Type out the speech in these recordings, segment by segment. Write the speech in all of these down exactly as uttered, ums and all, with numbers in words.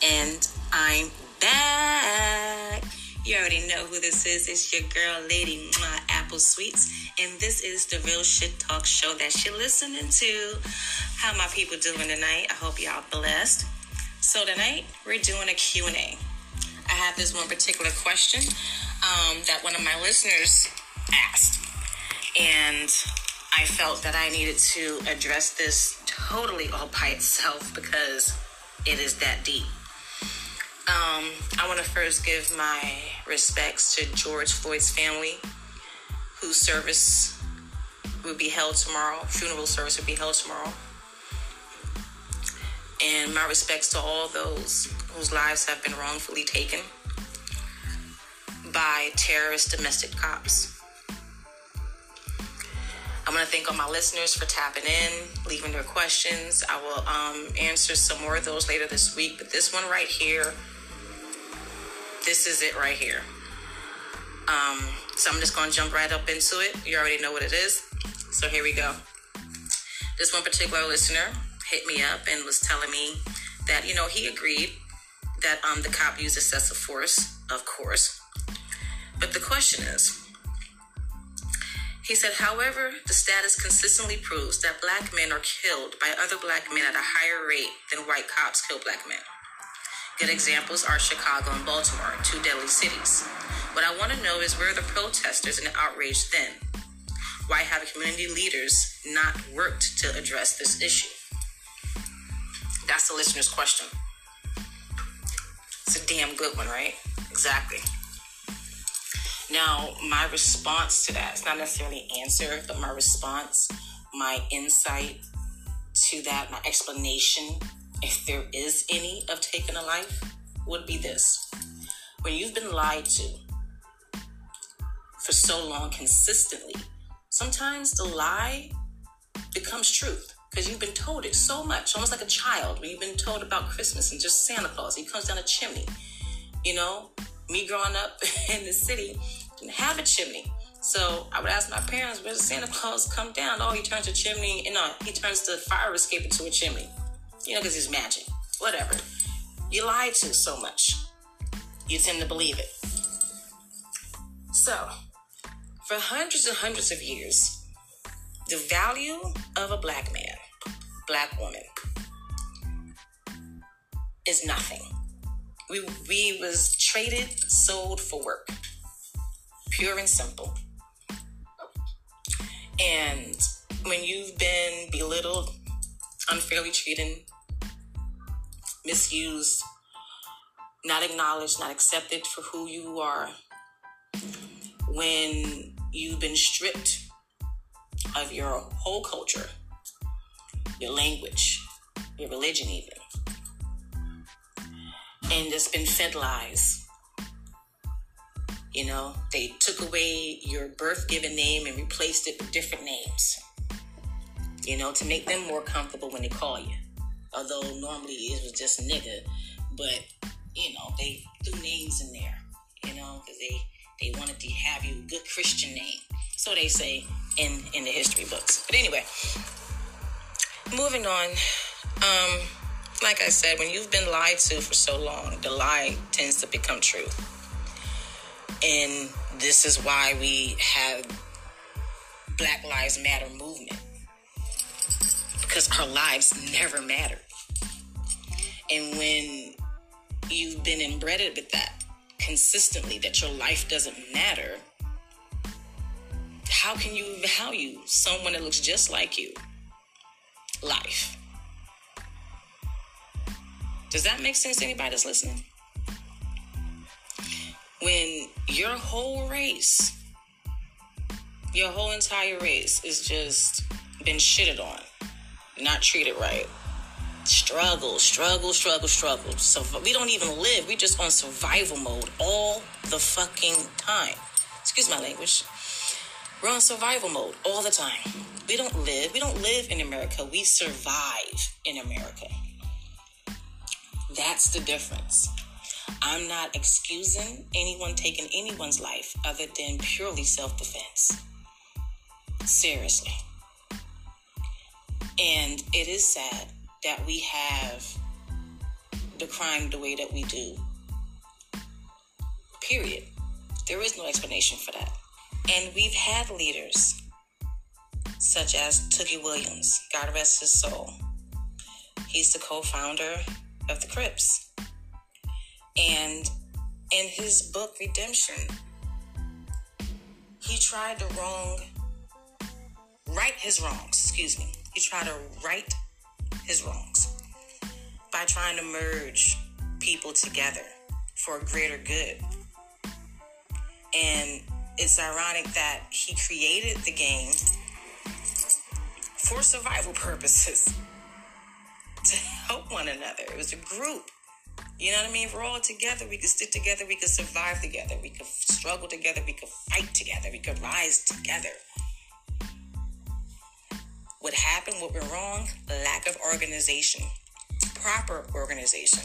And I'm back. You already know who this is. It's your girl, Lady Mwah, Apple Sweets. And this is the Real Shit Talk show that you're listening to. How my people doing tonight? I hope y'all blessed. So tonight, we're doing a Q and A. I have this one particular question um, that one of my listeners asked. And I felt that I needed to address this totally all by itself because it is that deep. Um, I want to first give my respects to George Floyd's family, whose service will be held tomorrow. Funeral service will be held tomorrow. And my respects to all those whose lives have been wrongfully taken by terrorist domestic cops. I want to thank all my listeners for tapping in, leaving their questions. I will um, answer some more of those later this week, but this one right here, this is it right here. Um, so I'm just going to jump right up into it. You already know what it is. So here we go. This one particular listener hit me up and was telling me that, you know, he agreed that um, the cop used excessive force, of course. But the question is, he said, however, the status consistently proves that black men are killed by other black men at a higher rate than white cops kill black men. Good examples are Chicago and Baltimore, two deadly cities. What I want to know is where are the protesters and the outrage then? Why have community leaders not worked to address this issue? That's the listener's question. It's a damn good one, right? Exactly. Now, my response to that, it's not necessarily answer, but my response, my insight to that, my explanation, if there is any, of taking a life, would be this. When you've been lied to for so long consistently, sometimes the lie becomes truth because you've been told it so much, almost like a child when you've been told about Christmas and just Santa Claus. He comes down a chimney. You know, me growing up in the city, didn't have a chimney. So I would ask my parents, where does Santa Claus come down? Oh, he turns a chimney, and no, he turns the fire escape into a chimney. You know, because he's magic. Whatever. You lied to so much. You tend to believe it. So, for hundreds and hundreds of years, the value of a black man, black woman, is nothing. We, we was traded, sold for work. Pure and simple. And when you've been belittled, unfairly treated, misused, not acknowledged, not accepted for who you are, when you've been stripped of your whole culture, your language, your religion even, and it's been fed lies. You know, they took away your birth-given name and replaced it with different names, you know, to make them more comfortable when they call you. Although normally it was just nigga, but, you know, they threw names in there, you know, because they, they wanted to have you a good Christian name. So they say in, in the history books. But anyway, moving on. Um, like I said, when you've been lied to for so long, the lie tends to become truth. And this is why we have Black Lives Matter movement. Because our lives never mattered. And when you've been embedded with that consistently, that your life doesn't matter, how can you value someone that looks just like you? Life. Does that make sense to anybody that's listening? When your whole race, your whole entire race is just been shitted on, not treated right. Struggle, struggle, struggle, struggle. So we don't even live. We just on survival mode all the fucking time. Excuse my language. We're on survival mode all the time. We don't live. We don't live in America. We survive in America. That's the difference. I'm not excusing anyone taking anyone's life other than purely self-defense. Seriously. And it is sad that we have the crime the way that we do. Period. There is no explanation for that. And we've had leaders such as Tookie Williams, God rest his soul. He's the co-founder of the Crips. And in his book, Redemption, he tried to wrong, right his wrongs, excuse me. He tried to right his wrongs by trying to merge people together for a greater good. And it's ironic that he created the game for survival purposes, to help one another. It was a group. You know what I mean? If we're all together, we could stick together, we could survive together, we could struggle together, we could fight together, we could rise together. What happened, what went wrong? Lack of organization, proper organization.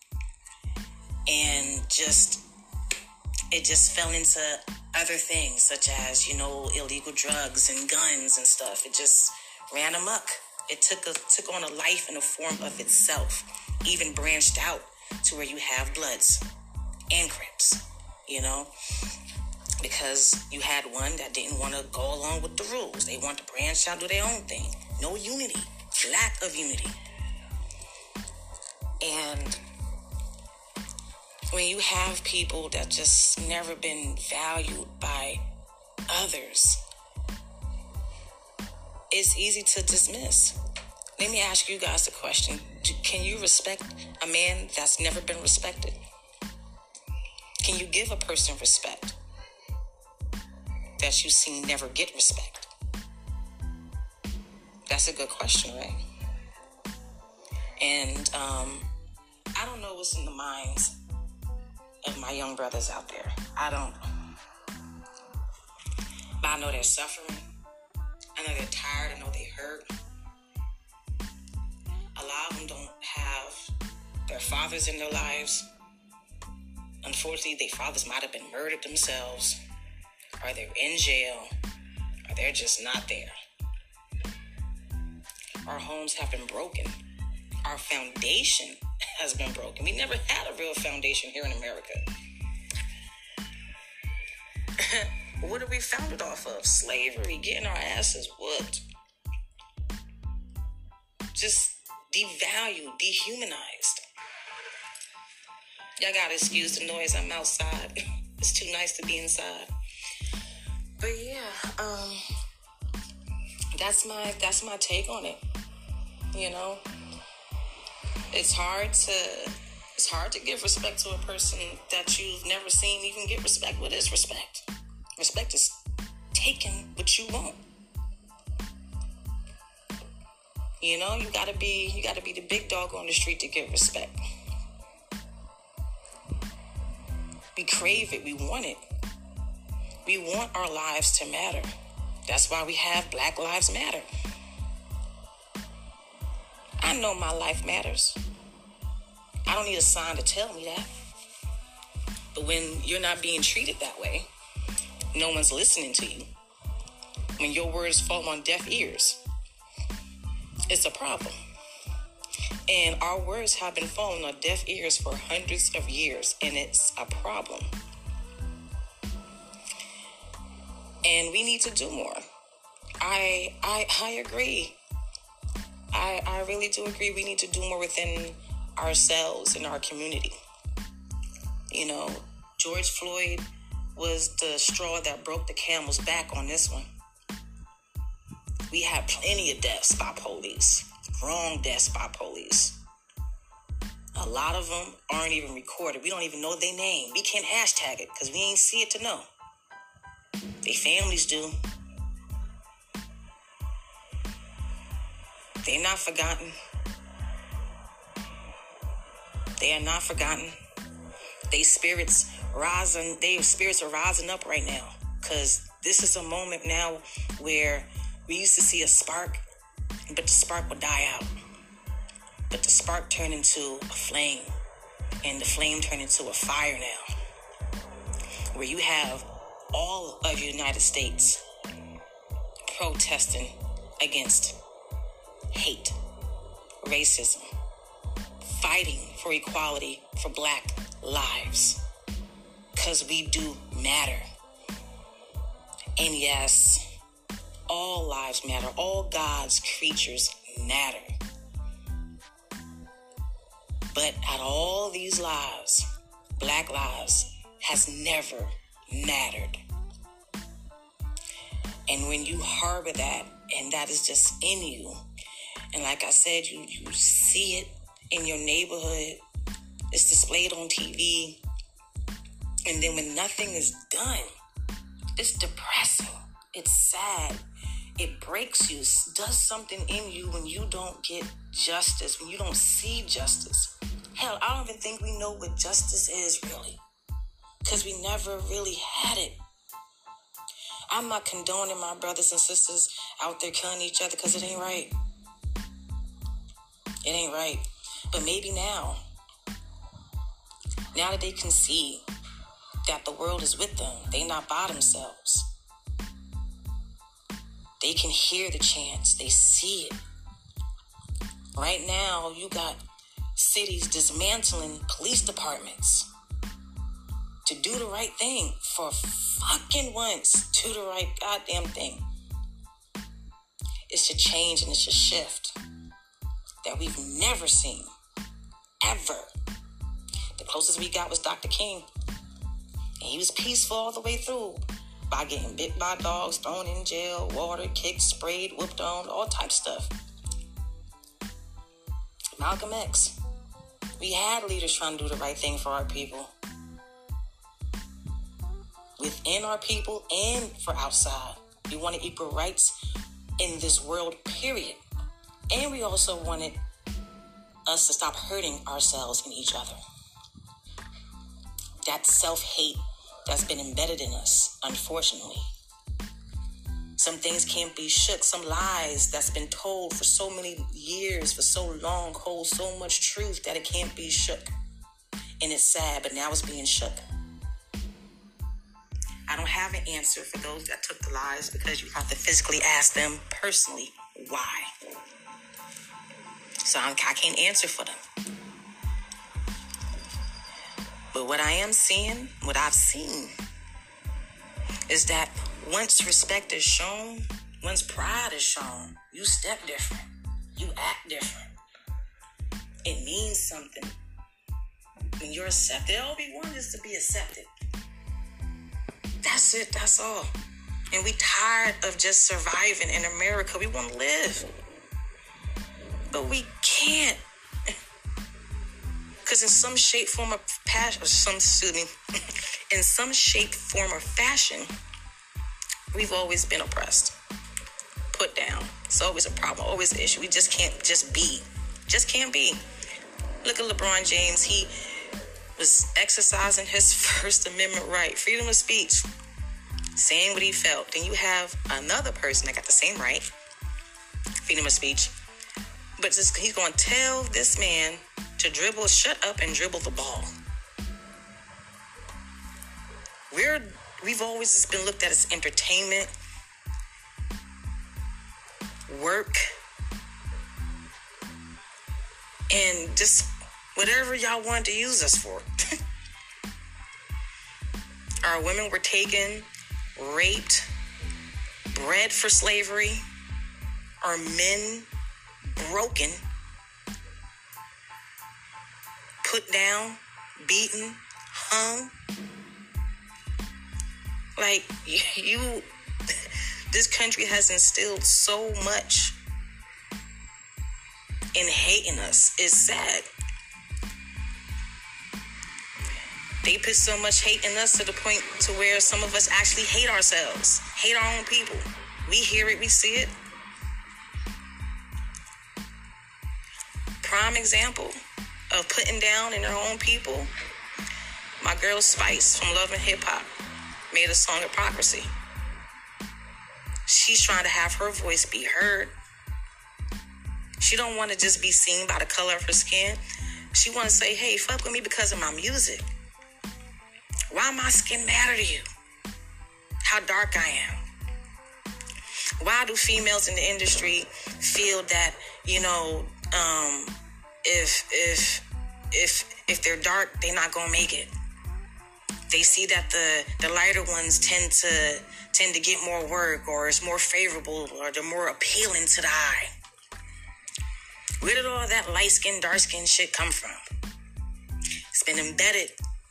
And just, it just fell into other things, such as, you know, illegal drugs and guns and stuff. It just ran amok. It took a, took on a life in a form of itself, even branched out to where you have Bloods and Crips, you know, because you had one that didn't want to go along with the rules. They want to branch out, do their own thing. No unity, lack of unity. And when you have people that just never been valued by others, it's easy to dismiss. Let me ask you guys a question. Can you respect a man that's never been respected? Can you give a person respect that you see never get respect? That's a good question, right? And um, I don't know what's in the minds of my young brothers out there. I don't. But I know they're suffering. I know they're tired. I know they hurt. A lot of them don't have their fathers in their lives. Unfortunately, their fathers might have been murdered themselves, or they're in jail, or they're just not there. Our homes have been broken. Our foundation has been broken. We never had a real foundation here in America. What are we founded off of? Slavery, getting our asses whooped. Just devalued, dehumanized. Y'all gotta excuse the noise. I'm outside. It's too nice to be inside. But yeah, um, that's my that's my take on it. You know, it's hard to it's hard to give respect to a person that you've never seen even get respect. What is respect? Respect is taking what you want. You know, you gotta be you gotta be the big dog on the street to get respect. We crave it. We want it. We want our lives to matter. That's why we have Black Lives Matter. I know my life matters. I don't need a sign to tell me that. But when you're not being treated that way, no one's listening to you. When your words fall on deaf ears, it's a problem. And our words have been falling on deaf ears for hundreds of years, and it's a problem. And we need to do more. I I I agree. I I really do agree. We need to do more within ourselves and our community. You know, George Floyd was the straw that broke the camel's back on this one. We have plenty of deaths by police. Wrong deaths by police. A lot of them aren't even recorded. We don't even know their name. We can't hashtag it because we ain't see it to know. Their families do. They're not forgotten. They are not forgotten. Their spirits rising. Their spirits are rising up right now because this is a moment now where we used to see a spark, but the spark would die out. But the spark turned into a flame, and the flame turned into a fire now, where you have all of the United States protesting against hate, racism, fighting for equality for Black lives. Because we do matter. And yes, all lives matter. All God's creatures matter. But out of all these lives, Black lives has never mattered. And when you harbor that, and that is just in you, and like I said, you, you see it in your neighborhood, it's displayed on T V, and then when nothing is done, it's depressing, it's sad, it breaks you, does something in you when you don't get justice, when you don't see justice. Hell, I don't even think we know what justice is really, because we never really had it. I'm not condoning my brothers and sisters out there killing each other, because it ain't right. It ain't right. But maybe now, now that they can see that the world is with them, they not by themselves. They can hear the chants, they see it. Right now, you got cities dismantling police departments to do the right thing. For fucking once, do the right goddamn thing. It's a change and it's a shift that we've never seen, ever. The closest we got was Doctor King. And he was peaceful all the way through by getting bit by dogs, thrown in jail, water, kicked, sprayed, whooped on, all types of stuff. Malcolm X. We had leaders trying to do the right thing for our people. Within our people and for outside. We wanted equal rights in this world, period. And we also wanted us to stop hurting ourselves and each other. That self-hate that's been embedded in us, unfortunately. Some things can't be shook. Some lies that's been told for so many years, for so long, hold so much truth that it can't be shook. And it's sad, but now it's being shook. I don't have an answer for those that took the lies, because you have to physically ask them personally why. So I'm, I can't answer for them. But what I am seeing, what I've seen, is that once respect is shown, once pride is shown, you step different. You act different. It means something. When you're accepted, all we want is to be accepted. That's it, that's all. And we tired of just surviving in America. We want to live. But we can't. Because in some shape, form, or passion, or some, excuse me, in some shape, form, or fashion, we've always been oppressed, put down. It's always a problem, always an issue. We just can't just be, just can't be. Look at LeBron James. He was exercising his First Amendment right, freedom of speech, saying what he felt. Then you have another person that got the same right, freedom of speech, but just, he's going to tell this man to dribble, shut up and dribble the ball. We're, we've always just been looked at as entertainment, work, and just whatever y'all wanted to use us for. Our women were taken, raped, bred for slavery. Our men broken, put down, beaten, hung. Like, you, this country has instilled so much in hating us. It's sad. They put so much hate in us to the point to where some of us actually hate ourselves, hate our own people. We hear it, we see it. Prime example of putting down in their own people. My girl Spice from Love and Hip Hop made a song, Hypocrisy. She's trying to have her voice be heard. She don't want to just be seen by the color of her skin. She want to say, hey, fuck with me because of my music. Why my skin matter to you? How dark I am? Why do females in the industry feel that, you know, um, if if if if they're dark, they're not gonna make it. They see that the, the lighter ones tend to tend to get more work, or it's more favorable, or they're more appealing to the eye. Where did all that light skin, dark skin shit come from? It's been embedded.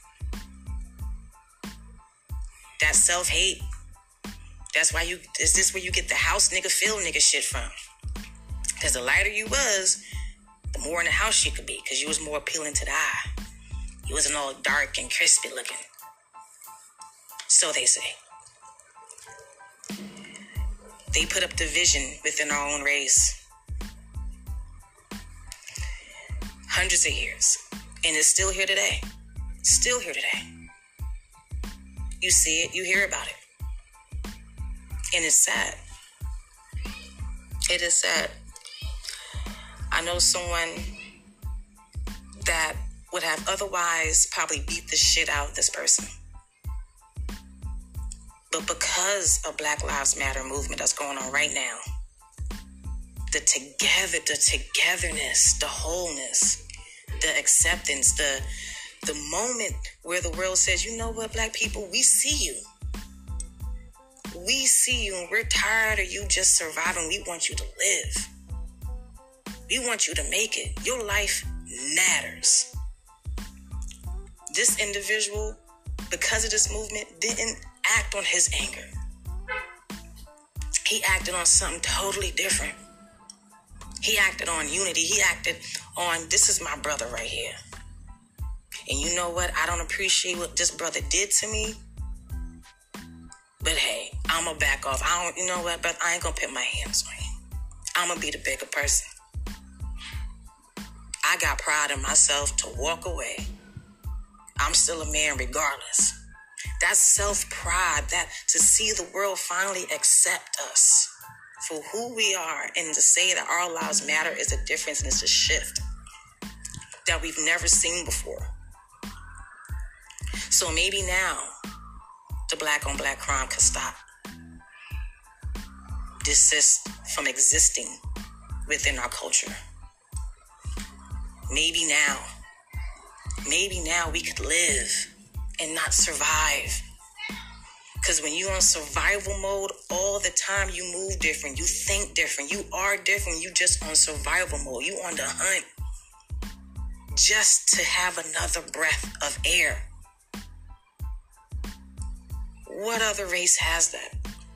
That self-hate. That's why you, is this where you get the house nigga feel nigga shit from? Because the lighter you was, the more in the house you could be, because you was more appealing to the eye. You wasn't all dark and crispy looking. So they say. They put up division within our own race. Hundreds of years. And it's still here today. Still here today. You see it, you hear about it. And it's sad. It is sad. I know someone that would have otherwise probably beat the shit out of this person. But because of Black Lives Matter movement that's going on right now, the together, the togetherness, the wholeness, the acceptance, the the moment where the world says, you know what, black people, we see you. We see you, and we're tired of you just surviving. We want you to live. We want you to make it. Your life matters. This individual, because of this movement, didn't act on his anger. He acted on something totally different. He acted on unity. He acted on, this is my brother right here. And you know what? I don't appreciate what this brother did to me. But hey, I'm going to back off. I don't, you know what, brother? I ain't going to put my hands on you. I'm going to be the bigger person. I got pride in myself to walk away. I'm still a man regardless. That's self-pride, that to see the world finally accept us for who we are, and to say that our lives matter is a difference, and it's a shift that we've never seen before. So maybe now the black on black crime could stop. Desist from existing within our culture. Maybe now, maybe now we could live and not survive. Because when you're on survival mode all the time, you move different, you think different, you are different, you just on survival mode, you on the hunt just to have another breath of air. What other race has that?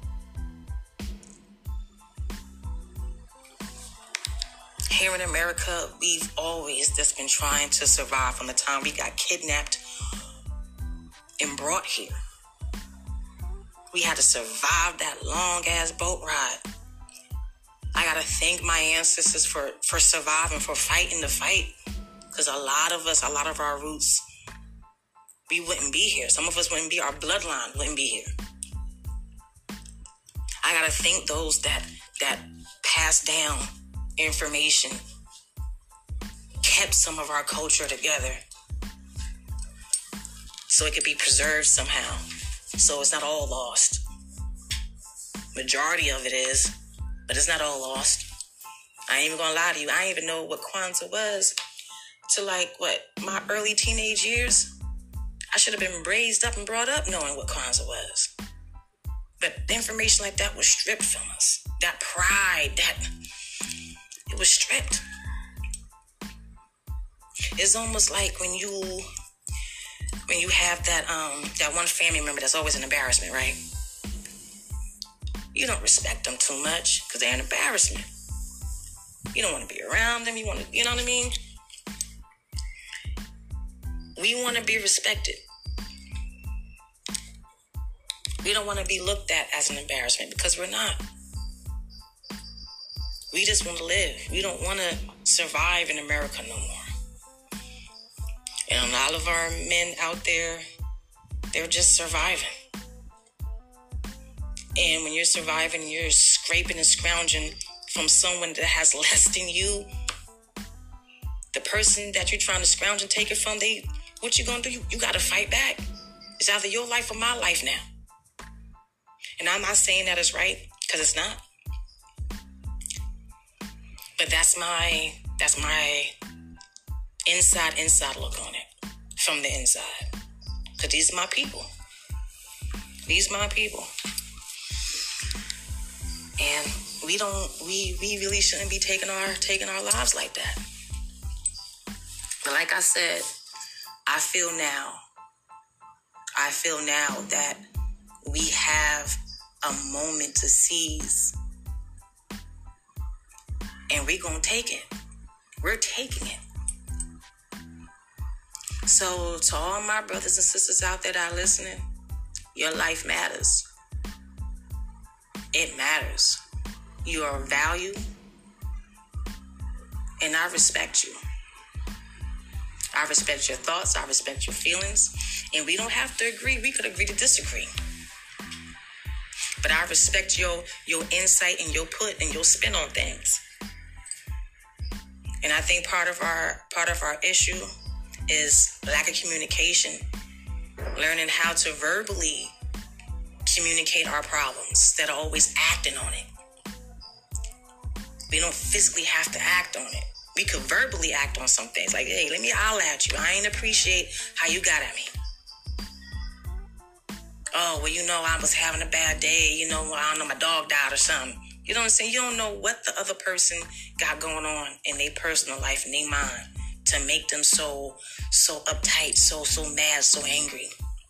Here in America, we've always just been trying to survive from the time we got kidnapped and brought here. We had to survive that long-ass boat ride. I gotta thank my ancestors for, for surviving, for fighting the fight. Because a lot of us, a lot of our roots, we wouldn't be here. Some of us wouldn't be, our bloodline wouldn't be here. I gotta thank those that that passed down information, kept some of our culture together so it could be preserved somehow. So it's not all lost. Majority of it is, but it's not all lost. I ain't even gonna lie to you. I didn't even know what Kwanzaa was till like, what, my early teenage years. I should have been raised up and brought up knowing what Kwanzaa was. But the information like that was stripped from us. That pride, that, it was stripped. It's almost like when you, when you have that, um, that one family member that's always an embarrassment, right? You don't respect them too much because they're an embarrassment. You don't want to be around them. You want to, you know what I mean? We want to be respected. We don't want to be looked at as an embarrassment because we're not. We just want to live. We don't want to survive in America no more. And a lot of our men out there, they're just surviving. And when you're surviving, you're scraping and scrounging from someone that has less than you. The person that you're trying to scrounge and take it from, they, what you gonna do? You, you gotta fight back. It's either your life or my life now. And I'm not saying that is right, because it's not. But that's my, that's my inside, inside look on it from the inside. Because these are my people. These are my people. And we don't, we, we really shouldn't be taking our, taking our lives like that. But like I said, I feel now, I feel now that we have a moment to seize. And we're going to take it. We're taking it. So to all my brothers and sisters out there that are listening, your life matters. It matters. You are valued. And I respect you. I respect your thoughts. I respect your feelings. And we don't have to agree. We could agree to disagree. But I respect your, your insight and your put and your spin on things. And I think part of our part of our issue is lack of communication. Learning how to verbally communicate our problems instead of always acting on it. We don't physically have to act on it. We could verbally act on some things. Like, hey, let me holler at you. I ain't appreciate how you got at me. Oh, well, you know, I was having a bad day. You know, I don't know, my dog died or something. You know what I'm saying? You don't know what the other person got going on in their personal life and their mind to make them so, so uptight, so, so mad, so angry.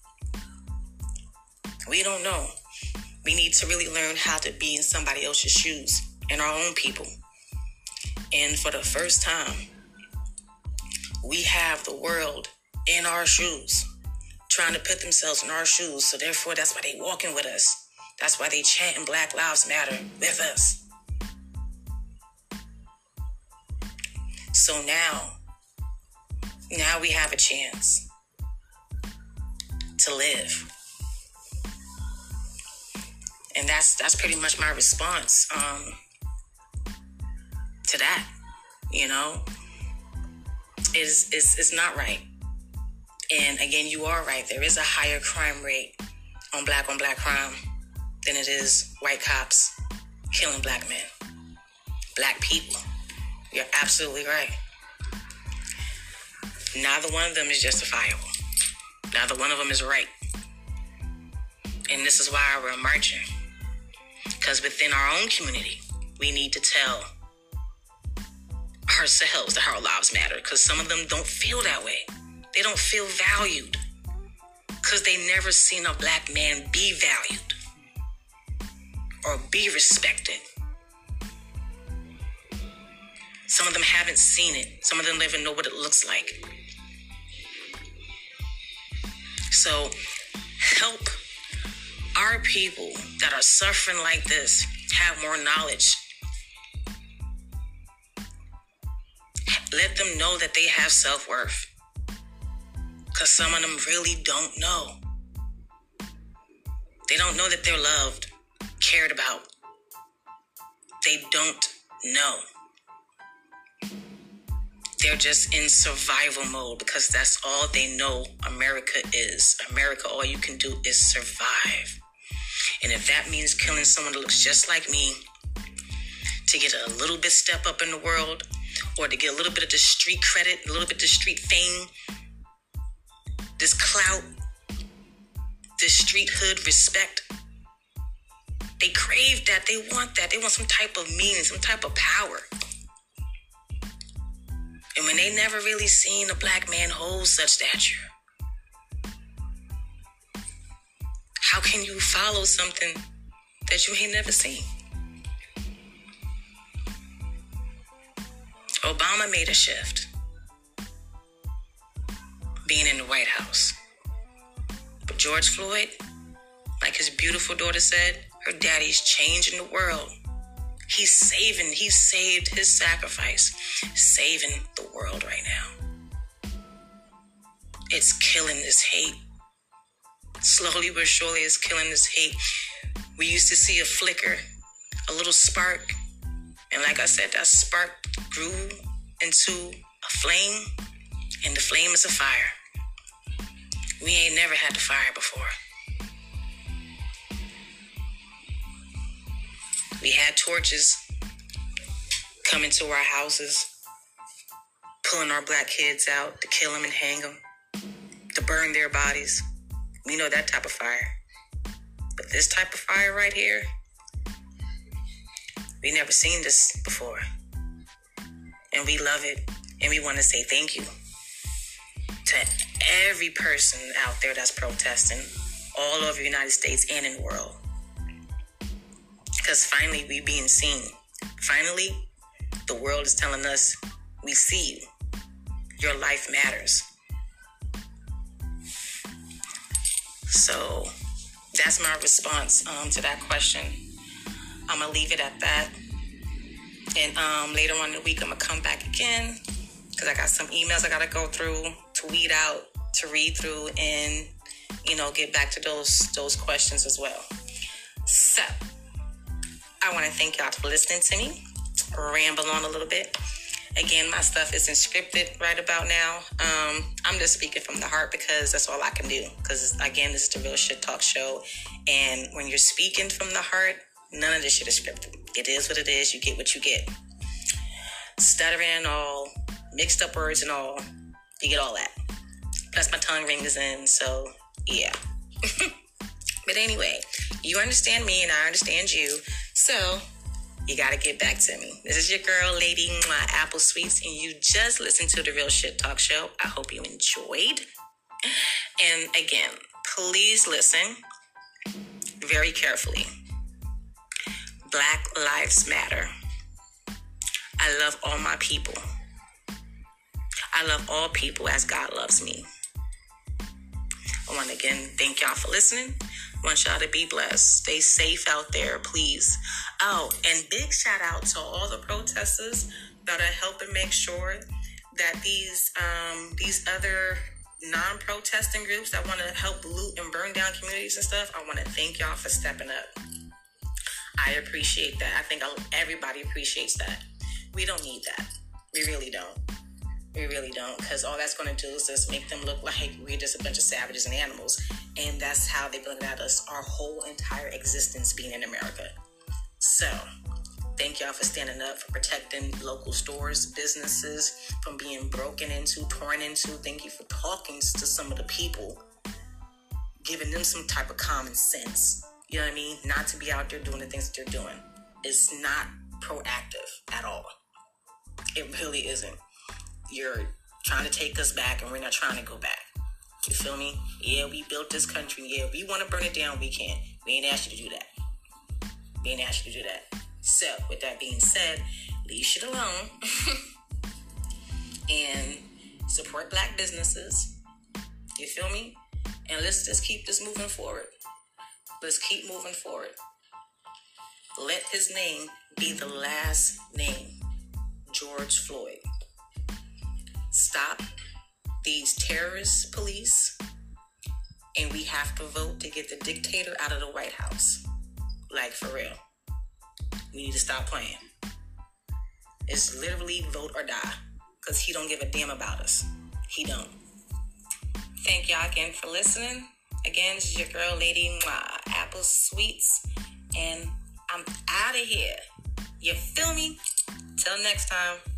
We don't know. We need to really learn how to be in somebody else's shoes, in our own people. And for the first time, we have the world in our shoes, trying to put themselves in our shoes. So therefore, that's why they walking with us. That's why they chanting Black Lives Matter with us. So now, now we have a chance to live. And that's that's pretty much my response um, to that. You know, is is is not right. And again, you are right. There is a higher crime rate on black on black crime than it is white cops killing black men, black people. You're absolutely right. Neither one of them is justifiable. Neither one of them is right. And this is why we're marching. Because within our own community, we need to tell ourselves that our lives matter. Because some of them don't feel that way. They don't feel valued. Because they never seen a black man be valued or be respected. Some of them haven't seen it. Some of them don't even know what it looks like. So help our people that are suffering like this have more knowledge. Let them know that they have self-worth. Because some of them really don't know. They don't know that they're loved, cared about. They don't know. They're just in survival mode because that's all they know America is. America, all you can do is survive. And if that means killing someone that looks just like me to get a little bit step up in the world or to get a little bit of the street credit, a little bit of the street fame, this clout, this street hood respect, they crave that. They want that. They want some type of meaning, some type of power. And when they never really seen a black man hold such stature, how can you follow something that you ain't never seen? Obama made a shift, being in the White House. But George Floyd, like his beautiful daughter said, her daddy's changing the world. He's saving, he saved his sacrifice, saving the world right now. It's killing this hate. Slowly but surely it's killing this hate. We used to see a flicker, a little spark. And like I said, that spark grew into a flame, and the flame is a fire. We ain't never had the fire before. We had torches come into our houses, pulling our black kids out to kill them and hang them, to burn their bodies. We know that type of fire. But this type of fire right here, we never seen this before. And we love it. And we want to say thank you to every person out there that's protesting all over the United States and in the world. Because finally we being seen. Finally, the world is telling us, we see you. Your life matters. So that's my response um, to that question. I'm going to leave it at that. And um, later on in the week, I'm going to come back again because I got some emails I got to go through, to weed out, to read through, and, you know, get back to those those questions as well. So I want to thank y'all for listening to me ramble on a little bit. Again, my stuff isn't scripted right about now. Um, I'm just speaking from the heart because that's all I can do. Because, again, this is the Real Shit Talk Show. And when you're speaking from the heart, none of this shit is scripted. It is what it is. You get what you get. Stuttering and all, mixed up words and all, you get all that. Plus my tongue ring is in, so yeah. But anyway, you understand me and I understand you. So you got to get back to me. This is your girl, Lady Mwah, Apple Sweets, and you just listened to the Real Shit Talk Show. I hope you enjoyed. And again, please listen very carefully. Black Lives Matter. I love all my people. I love all people as God loves me. I want to again thank y'all for listening. I want y'all to be blessed. Stay safe out there, please. Oh, and big shout out to all the protesters that are helping make sure that these um, these other non-protesting groups that want to help loot and burn down communities and stuff. I want to thank y'all for stepping up. I appreciate that. I think everybody appreciates that. We don't need that. We really don't. We really don't. Because all that's going to do is just make them look like we're just a bunch of savages and animals. And that's how they've looked at us our whole entire existence being in America. So, thank y'all for standing up, for protecting local stores, businesses from being broken into, torn into. Thank you for talking to some of the people, giving them some type of common sense. You know what I mean? Not to be out there doing the things that they're doing. It's not proactive at all. It really isn't. You're trying to take us back and we're not trying to go back. You feel me? Yeah, we built this country. Yeah, we want to burn it down. We can. We ain't asked you to do that. We ain't asked you to do that. So, with that being said, leave shit alone. And support black businesses. You feel me? And let's just keep this moving forward. Let's keep moving forward. Let his name be the last name. George Floyd. Stop these terrorist police. And we have to vote to get the dictator out of the White House. Like, for real. We need to stop playing. It's literally vote or die. Because he don't give a damn about us. He don't. Thank y'all again for listening. Again, this is your girl, Lady Mwah, Apple Sweets. And I'm out of here. You feel me? Till next time.